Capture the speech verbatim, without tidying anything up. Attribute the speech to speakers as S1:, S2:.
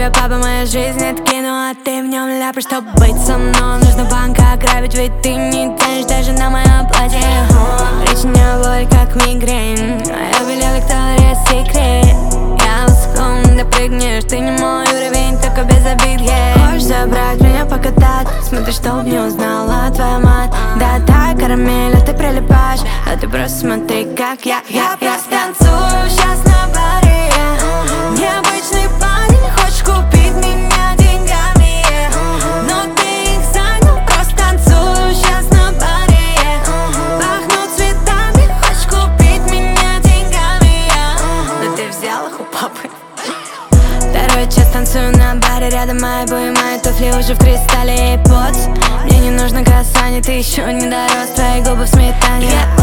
S1: твой папа, моя жизнь это кино, а ты в нем ляпаешь. Чтобы быть со мной, нужно банк ограбить, ведь ты не тянешь даже на мое платье. Причиняю боль, как мигрень, а я велел Виктория Секрет. Я высоко, допрыгнешь, ты не мой уровень, только без обид, yeah. Хочешь забрать меня покатать, смотри, чтоб не узнала твоя мать. Да, да, карамель, а ты прилипаешь, а ты просто смотри, как я, я, я, я танцую сейчас на баре, yeah. Необычный парень, хочешь купить меня деньгами, yeah. Но ты их занял, просто танцую сейчас на баре, yeah. Пахну цветами, хочешь купить меня деньгами, yeah. Но ты взял их у папы. Второй час танцую на баре, рядом мои буи, мои туфли уже в кристалле и пот. Мне не нужно касание, ты еще не дорос, твои губы в сметане.